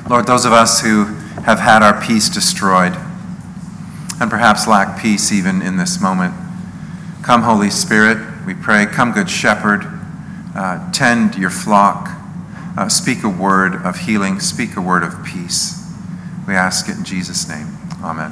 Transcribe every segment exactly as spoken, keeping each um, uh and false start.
Lord, those of us who have had our peace destroyed and perhaps lack peace even in this moment, come, Holy Spirit, we pray. Come, Good Shepherd, uh, tend your flock. Uh, speak a word of healing. Speak a word of peace. We ask it in Jesus' name. Amen.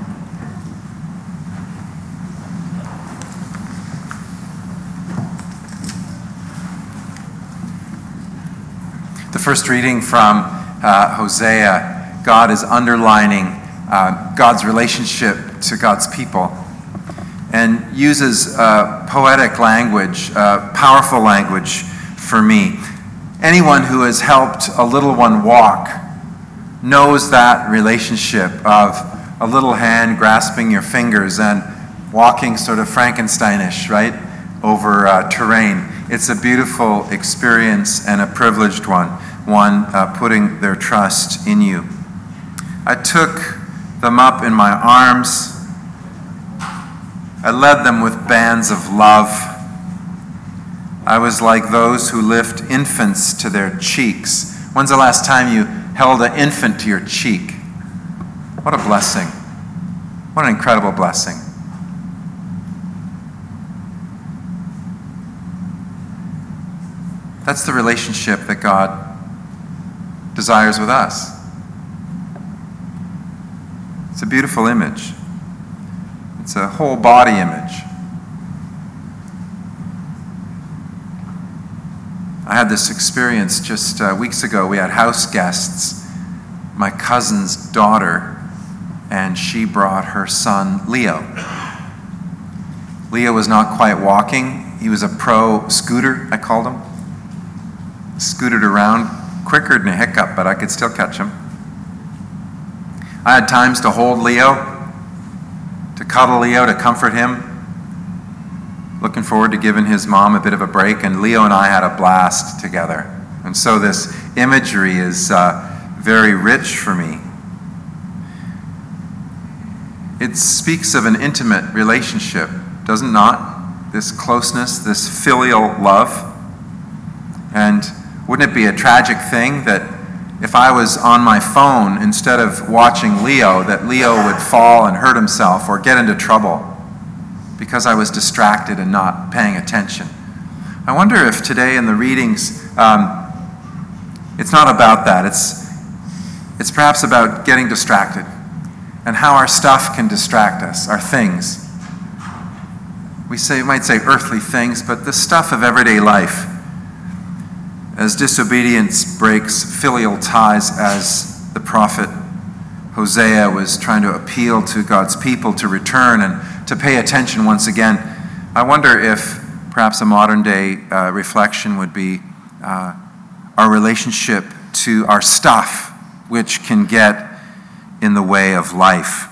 The first reading from uh, Hosea, God is underlining uh, God's relationship to God's people and uses uh, poetic language, uh, powerful language for me. Anyone who has helped a little one walk knows that relationship of a little hand grasping your fingers and walking sort of Frankensteinish, right, over uh, terrain. It's a beautiful experience and a privileged one, one uh, putting their trust in you. I took them up in my arms. I led them with bands of love. I was like those who lift infants to their cheeks. When's the last time you held an infant to your cheek? What a blessing. What an incredible blessing. That's the relationship that God desires with us. It's a beautiful image. It's a whole body image. I had this experience just uh, weeks ago. We had house guests, my cousin's daughter, and she brought her son, Leo. Leo was not quite walking. He was a pro scooter, I called him. Scooted around quicker than a hiccup, but I could still catch him. I had times to hold Leo, to cuddle Leo, to comfort him. Looking forward to giving his mom a bit of a break, and Leo and I had a blast together. And so this imagery is uh, very rich for me. It speaks of an intimate relationship, does it not? This closeness, this filial love. And wouldn't it be a tragic thing that if I was on my phone instead of watching Leo, that Leo would fall and hurt himself or get into trouble because I was distracted and not paying attention? I wonder if today in the readings, um, it's not about that. It's, it's perhaps about getting distracted and how our stuff can distract us, our things. We say, we might say earthly things, but the stuff of everyday life. As disobedience breaks filial ties, as the prophet Hosea was trying to appeal to God's people to return and to pay attention once again, I wonder if perhaps a modern day uh, reflection would be uh, our relationship to our stuff, which can get in the way of life.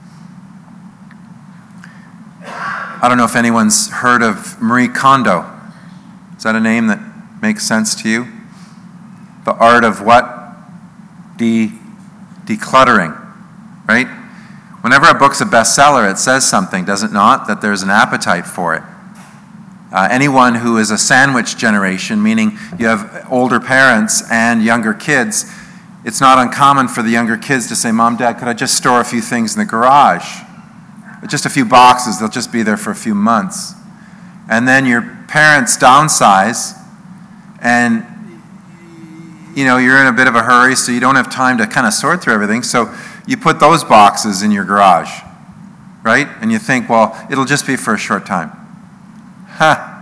I don't know if anyone's heard of Marie Kondo. Is that a name that makes sense to you? The art of what? De- decluttering, right? Whenever a book's a bestseller, it says something, does it not? That there's an appetite for it. Uh, anyone who is a sandwich generation, meaning you have older parents and younger kids, it's not uncommon for the younger kids to say, Mom, Dad, could I just store a few things in the garage? Just a few boxes, they'll just be there for a few months. And then your parents downsize, and you know, you're in a bit of a hurry, so you don't have time to kind of sort through everything. So you put those boxes in your garage, right? And you think, well, it'll just be for a short time. Huh.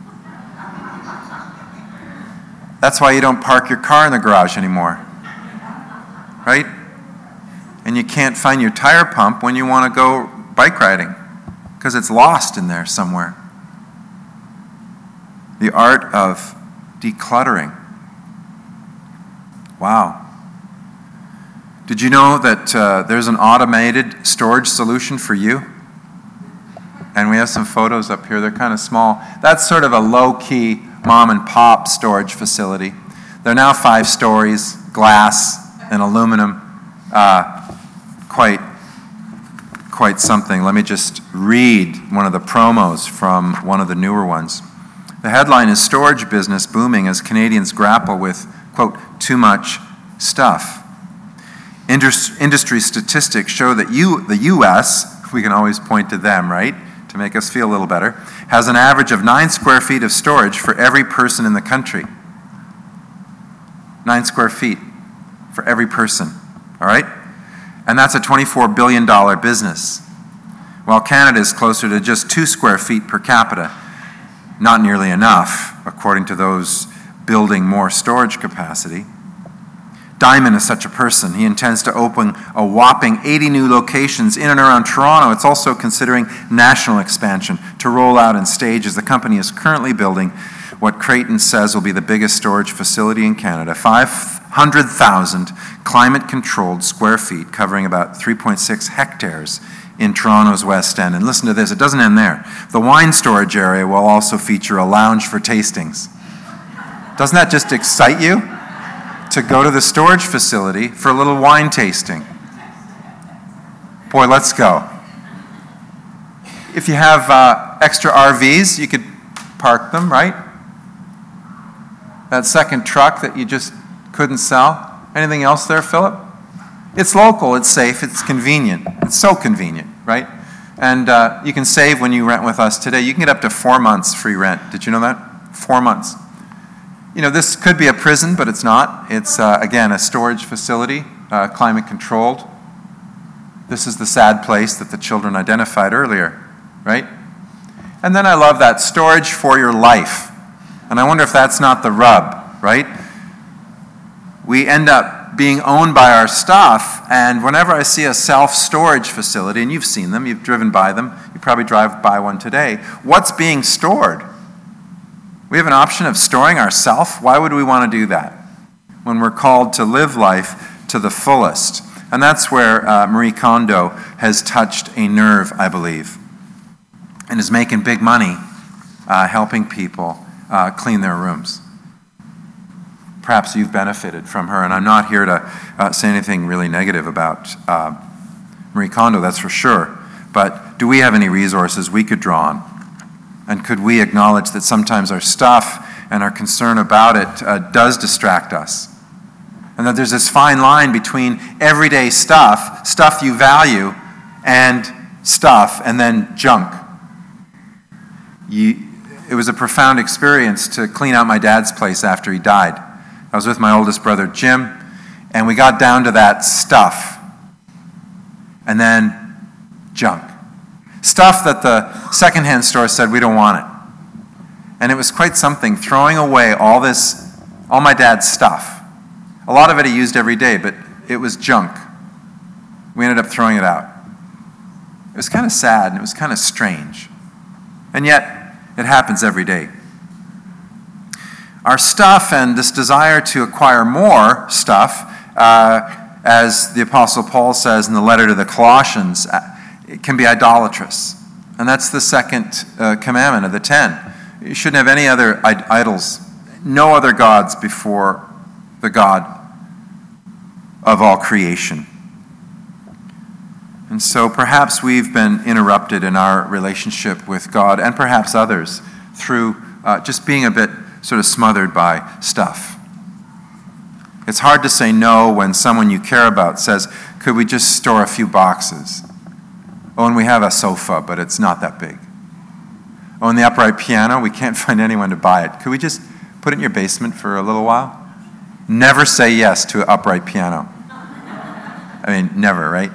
That's why you don't park your car in the garage anymore, right? And you can't find your tire pump when you want to go bike riding because it's lost in there somewhere. The art of decluttering. Wow. Did you know that uh, there's an automated storage solution for you? And we have some photos up here. They're kind of small. That's sort of a low-key mom and pop storage facility. They're now five stories, glass and aluminum. Uh, quite, quite something. Let me just read one of the promos from one of the newer ones. The headline is "Storage Business Booming as Canadians Grapple with, quote, too much stuff." Indus- industry statistics show that you, the U S, we can always point to them, right, to make us feel a little better, has an average of nine square feet of storage for every person in the country. Nine square feet for every person, all right? And that's a twenty-four billion dollars business, while Canada is closer to just two square feet per capita. Not nearly enough, according to those building more storage capacity. Diamond is such a person. He intends to open a whopping eighty new locations in and around Toronto. It's also considering national expansion to roll out in stages. The company is currently building what Creighton says will be the biggest storage facility in Canada, five hundred thousand climate-controlled square feet, covering about three point six hectares in Toronto's West End. And listen to this, it doesn't end there. The wine storage area will also feature a lounge for tastings. Doesn't that just excite you? To go to the storage facility for a little wine tasting. Boy, let's go. If you have uh, extra R Vs, you could park them, right? That second truck that you just couldn't sell. Anything else there, Philip? It's local, it's safe, it's convenient. It's so convenient, right? And uh, you can save when you rent with us today. You can get up to four months free rent. Did you know that? Four months. You know, this could be a prison, but it's not. It's, uh, again, a storage facility, uh, climate controlled. This is the sad place that the children identified earlier, right? And then I love that, storage for your life. And I wonder if that's not the rub, right? We end up being owned by our stuff, and whenever I see a self-storage facility, and you've seen them, you've driven by them, you probably drive by one today, what's being stored? We have an option of storing ourself. Why would we want to do that when we're called to live life to the fullest? And that's where uh, Marie Kondo has touched a nerve, I believe, and is making big money uh, helping people uh, clean their rooms. Perhaps you've benefited from her, and I'm not here to uh, say anything really negative about uh, Marie Kondo, that's for sure. But do we have any resources we could draw on? And could we acknowledge that sometimes our stuff and our concern about it uh, does distract us? And that there's this fine line between everyday stuff, stuff you value, and stuff, and then junk. You, it was a profound experience to clean out my dad's place after he died. I was with my oldest brother, Jim, and we got down to that stuff, and then junk. Stuff that the secondhand store said, we don't want it. And it was quite something, throwing away all this, all my dad's stuff. A lot of it he used every day, but it was junk. We ended up throwing it out. It was kind of sad, and it was kind of strange. And yet, it happens every day. Our stuff and this desire to acquire more stuff, uh, as the Apostle Paul says in the letter to the Colossians, it can be idolatrous. And that's the second uh, commandment of the ten. You shouldn't have any other id- idols, no other gods before the God of all creation. And so perhaps we've been interrupted in our relationship with God, and perhaps others, through uh, just being a bit sort of smothered by stuff. It's hard to say no when someone you care about says, could we just store a few boxes? Oh, and we have a sofa, but it's not that big. Oh, and the upright piano, we can't find anyone to buy it. Could we just put it in your basement for a little while? Never say yes to an upright piano. I mean, never, right?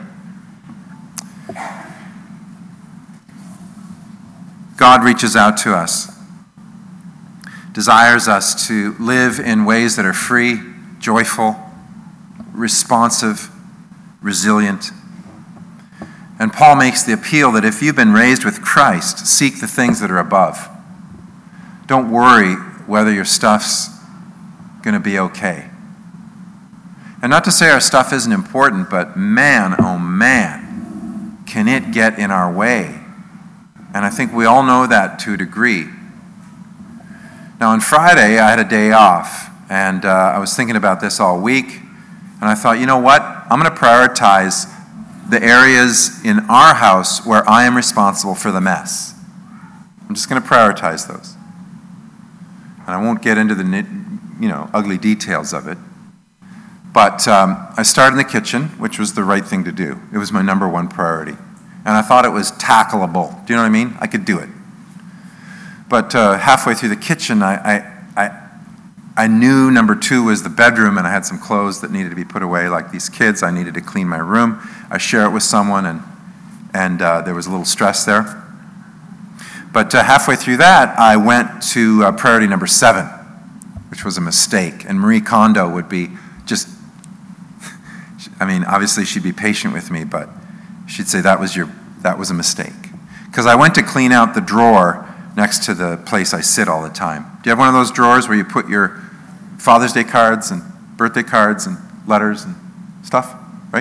God reaches out to us, desires us to live in ways that are free, joyful, responsive, resilient. And Paul makes the appeal that if you've been raised with Christ, seek the things that are above. Don't worry whether your stuff's going to be okay. And not to say our stuff isn't important, but man, oh man, can it get in our way? And I think we all know that to a degree. Now on Friday, I had a day off, and uh, I was thinking about this all week, and I thought, you know what? I'm going to prioritize the areas in our house where I am responsible for the mess. I'm just going to prioritize those. And I won't get into the, you know, ugly details of it. But um, I started in the kitchen, which was the right thing to do. It was my number one priority. And I thought it was tackleable. Do you know what I mean? I could do it. But uh, halfway through the kitchen, I, I, I, I knew number two was the bedroom, and I had some clothes that needed to be put away, like these kids. I needed to clean my room. I share it with someone, and, and uh, there was a little stress there. But uh, halfway through that, I went to uh, priority number seven, which was a mistake. And Marie Kondo would be just, I mean, obviously she'd be patient with me, but she'd say that was your, that was a mistake. Because I went to clean out the drawer next to the place I sit all the time. Do you have one of those drawers where you put your Father's Day cards and birthday cards and letters and stuff, right?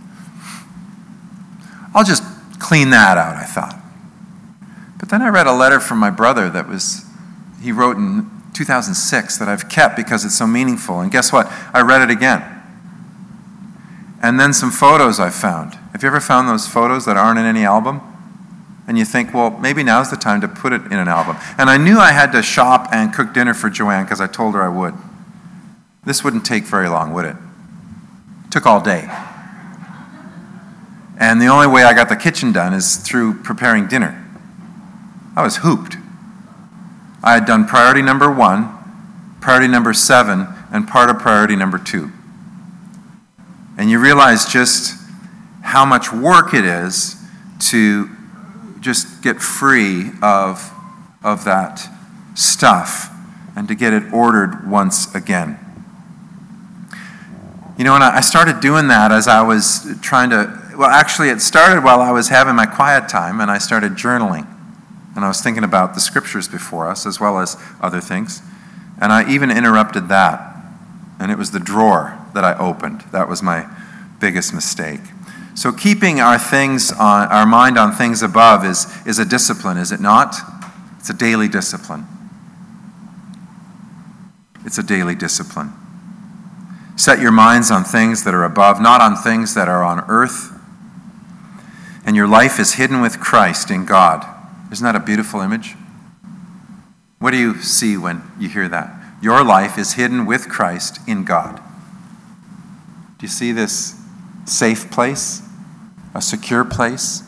I'll just clean that out, I thought. But then I read a letter from my brother that was, he wrote in two thousand six that I've kept because it's so meaningful. And guess what? I read it again. And then some photos I found. Have you ever found those photos that aren't in any album? And you think, well, maybe now's the time to put it in an album. And I knew I had to shop and cook dinner for Joanne because I told her I would. This wouldn't take very long, would it? It took all day. And the only way I got the kitchen done is through preparing dinner. I was hooped. I had done priority number one, priority number seven, and part of priority number two. And you realize just how much work it is to just get free of, of that stuff and to get it ordered once again. You know, and I started doing that as I was trying to, well, actually it started while I was having my quiet time and I started journaling. And I was thinking about the scriptures before us as well as other things. And I even interrupted that. And it was the drawer that I opened. That was my biggest mistake. So keeping our things on, our mind on things above is, is a discipline, is it not? It's a daily discipline. It's a daily discipline. Set your minds on things that are above, not on things that are on earth. And your life is hidden with Christ in God. Isn't that a beautiful image? What do you see when you hear that? Your life is hidden with Christ in God. Do you see this safe place? A secure place?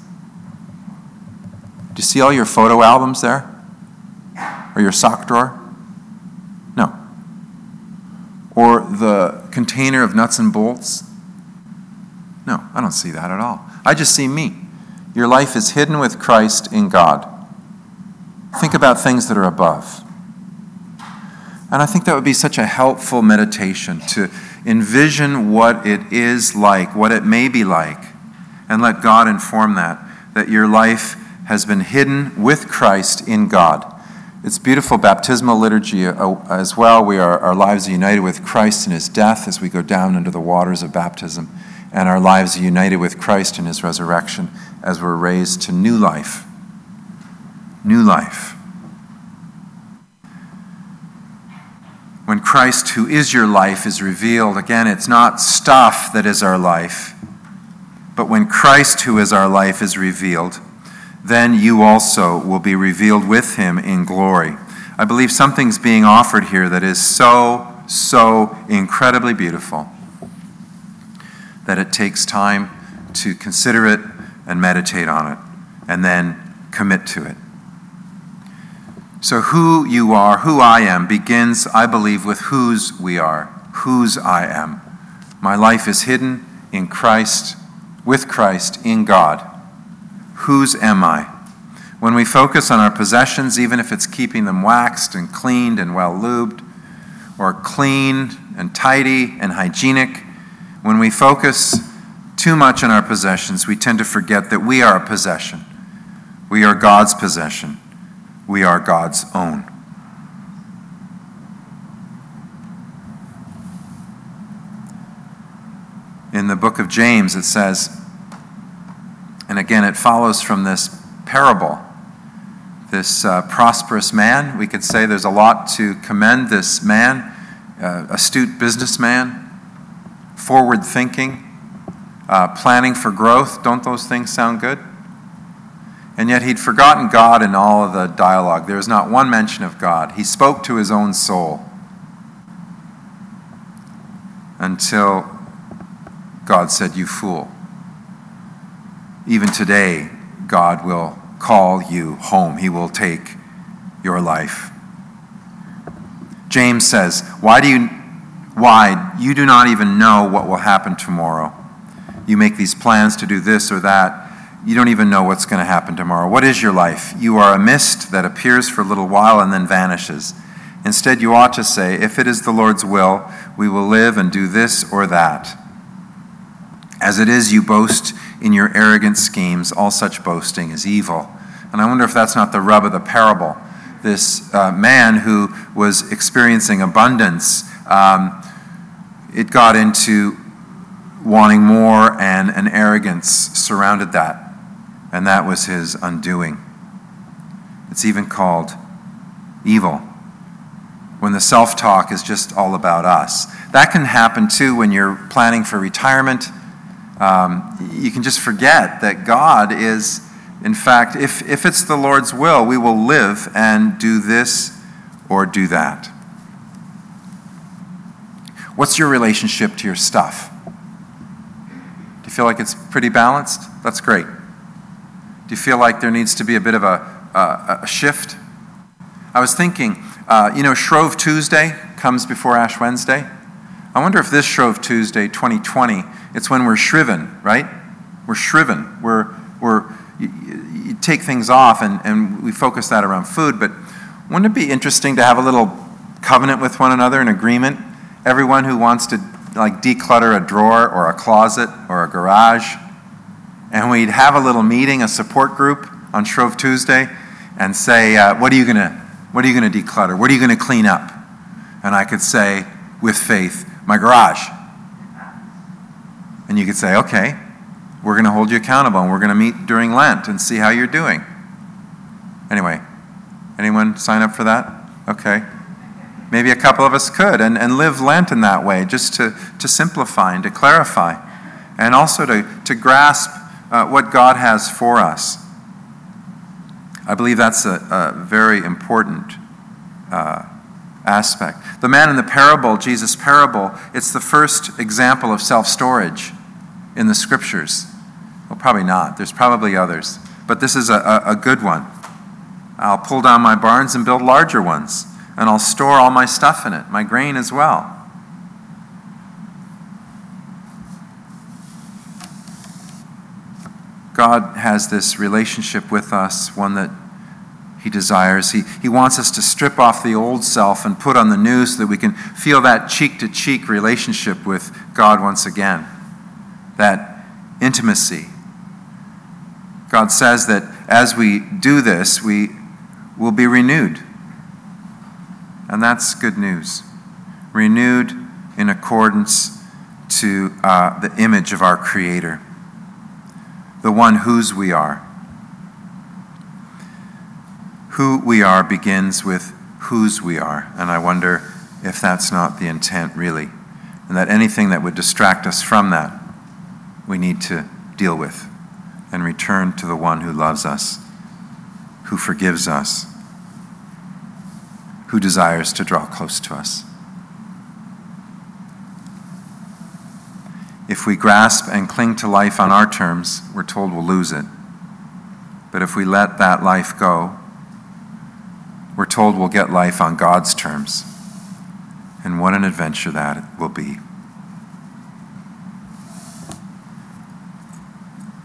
Do you see all your photo albums there? Or your sock drawer? No. Or the container of nuts and bolts? No, I don't see that at all. I just see me. Your life is hidden with Christ in God. Think about things that are above. And I think that would be such a helpful meditation to envision what it is like, what it may be like, and let God inform that, that your life has been hidden with Christ in God. It's beautiful baptismal liturgy as well. We are, our lives are united with Christ in his death as we go down into the waters of baptism, and our lives are united with Christ in his resurrection as we're raised to new life. New life. When Christ, who is your life, is revealed, again, it's not stuff that is our life, but when Christ, who is our life, is revealed, then you also will be revealed with him in glory. I believe something's being offered here that is so, so incredibly beautiful that it takes time to consider it and meditate on it and then commit to it. So who you are, who I am, begins, I believe, with whose we are, whose I am. My life is hidden in Christ, with Christ, in God. Whose am I? When we focus on our possessions, even if it's keeping them waxed and cleaned and well lubed, or clean and tidy and hygienic, when we focus too much on our possessions, we tend to forget that we are a possession. We are God's possession. We are God's own. In the book of James, it says, and again, it follows from this parable, this uh, prosperous man. We could say there's a lot to commend this man, uh, astute businessman, forward thinking, uh, planning for growth. Don't those things sound good? And yet he'd forgotten God in all of the dialogue. There was not one mention of God. He spoke to his own soul until God said, "You fool." Even today, God will call you home. He will take your life. James says, why do you, why? You do not even know what will happen tomorrow. You make these plans to do this or that. You don't even know what's going to happen tomorrow. What is your life? You are a mist that appears for a little while and then vanishes. Instead, you ought to say, if it is the Lord's will, we will live and do this or that. As it is, you boast in your arrogant schemes. All such boasting is evil. And I wonder if that's not the rub of the parable. This uh, man who was experiencing abundance, um, it got into wanting more, and an arrogance surrounded that. And that was his undoing. It's even called evil, when the self-talk is just all about us. That can happen too when you're planning for retirement. Um, you can just forget that God is, in fact, if, if it's the Lord's will, we will live and do this or do that. What's your relationship to your stuff? Do you feel like it's pretty balanced? That's great. Do you feel like there needs to be a bit of a, a, a shift? I was thinking, uh, you know, Shrove Tuesday comes before Ash Wednesday. I wonder if this Shrove Tuesday, twenty twenty, it's when we're shriven, right? We're shriven. We're, we're, you, you take things off and, and we focus that around food, but wouldn't it be interesting to have a little covenant with one another, an agreement? Everyone who wants to like declutter a drawer or a closet or a garage, and we'd have a little meeting, a support group on Shrove Tuesday, and say, uh, what are you gonna, what are you gonna declutter? What are you gonna clean up? And I could say, with faith, my garage. And you could say, okay, we're gonna hold you accountable, and we're gonna meet during Lent and see how you're doing. Anyway, anyone sign up for that? Okay. Maybe a couple of us could, and, and live Lent in that way, just to, to simplify and to clarify, and also to, to grasp uh, what God has for us. I believe that's a, a very important uh, aspect. The man in the parable, Jesus' parable, it's the first example of self-storage in the scriptures. Well, probably not. There's probably others. But this is a, a, a good one. I'll pull down my barns and build larger ones, and I'll store all my stuff in it, my grain as well. God has this relationship with us, one that He desires. He, he wants us to strip off the old self and put on the new so that we can feel that cheek-to-cheek relationship with God once again. That intimacy. God says that as we do this, we will be renewed. And that's good news. Renewed in accordance to uh, the image of our Creator, the one whose we are. Who we are begins with whose we are, and I wonder if that's not the intent really, and that anything that would distract us from that, we need to deal with and return to the one who loves us, who forgives us, who desires to draw close to us. If we grasp and cling to life on our terms, we're told we'll lose it. But if we let that life go, we're told we'll get life on God's terms. And what an adventure that will be.